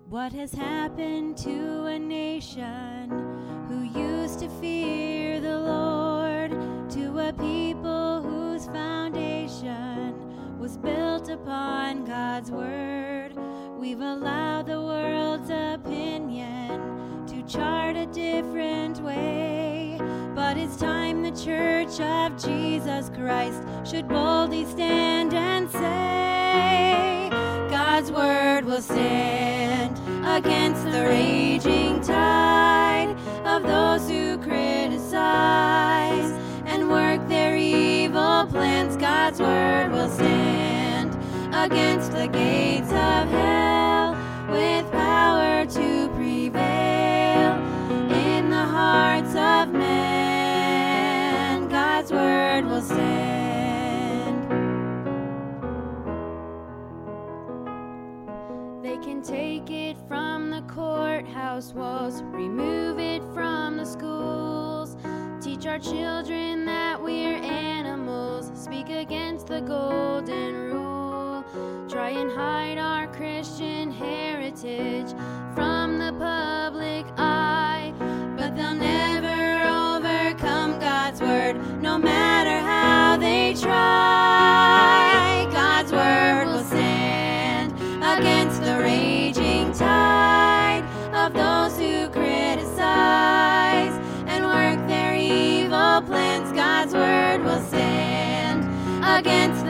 What has happened to a nation who used to fear the Lord, to a people whose foundation was built upon God's word? We've allowed the world's opinion to chart a different way, but it's time the Church of Jesus Christ should boldly stand and say, God's word will stand against the raging tide of those who criticize and work their evil plans. God's word will stand against the gates of hell with power to prevail in the hearts of men. God's word will stand. They can take it from the courthouse walls, remove it from the schools, teach our children that we're animals, speak against the golden rule, try and hide our Christian heritage from the public eye, but they'll never overcome God's word, no matter how they try. God's word will stand against the raging tide of those who criticize and work their evil plans. God's word will stand against